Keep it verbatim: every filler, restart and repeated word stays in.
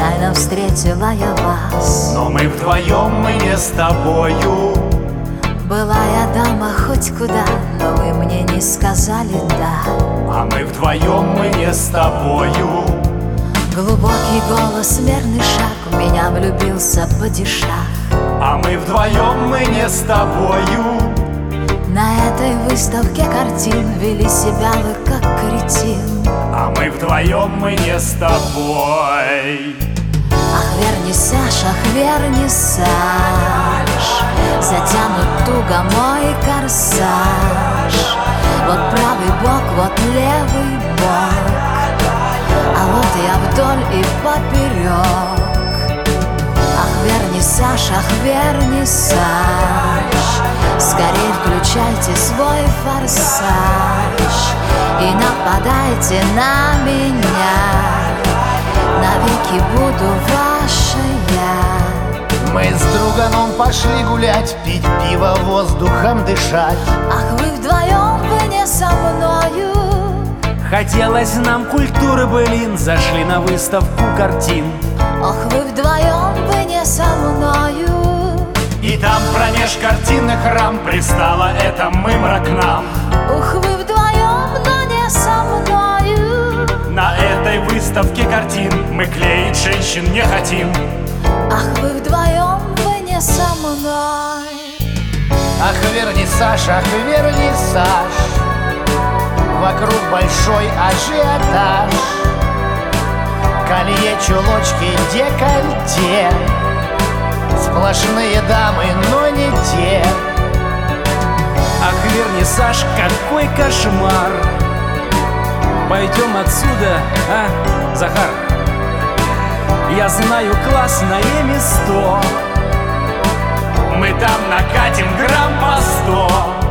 случайно встретила я вас. Но мы вдвоем, мы не с тобою. Была я дама хоть куда, но вы мне не сказали «да». А мы вдвоем, мы не с тобою. Глубокий голос, мерный шаг, в меня влюбился падишах. А мы вдвоем, мы не с тобою. На этой выставке картин вели себя вы как кретин. А мы вдвоем, мы не с тобой. Ах, вернисаж, ах, вернисаж, затянут туго мой корсаж. Вот правый бок, вот левый бок, а вот я вдоль и поперек. Ах, вернисаж, ах, вернисаж, скорей включайте свой форсаж и нападайте на меня. Навеки буду ваша я. Мы с друганом пошли гулять, пить пиво, воздухом дышать. Ах, вы вдвоем, вы не со мною. Хотелось нам культуры, блин, зашли на выставку картин. Ох, вы вдвоем, вы не со мною. И там промеж картинных рам пристала эта мымра к нам. Ух, вы вдвоем, но не со мною. На этой выставке картин мы клеить женщин не хотим. Ах, вы вдвоем, вы не со мной. Ах, вернисаж, ах, вернисаж, вокруг большой ажиотаж. Колье, чулочки, декольте, сплошные дамы, но не те. Ах, вернисаж, какой кошмар. Пойдем отсюда, а, Захар? Я знаю классное место. Мы там накатим грамм по сто.